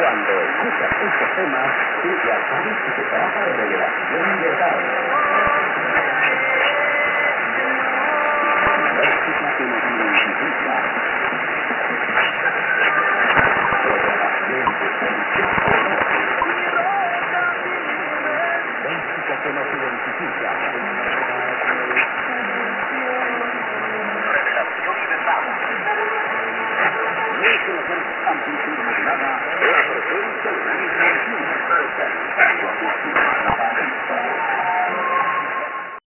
Cuando escuchas estos temas, tú ya sabes que se trata de revelación de tal. Música que nos identifica. Programación de música que nos identifica. Revelación de tal. Amplitud modulada, la frecuencia de la misma. Presentando a Joaquín Marapán.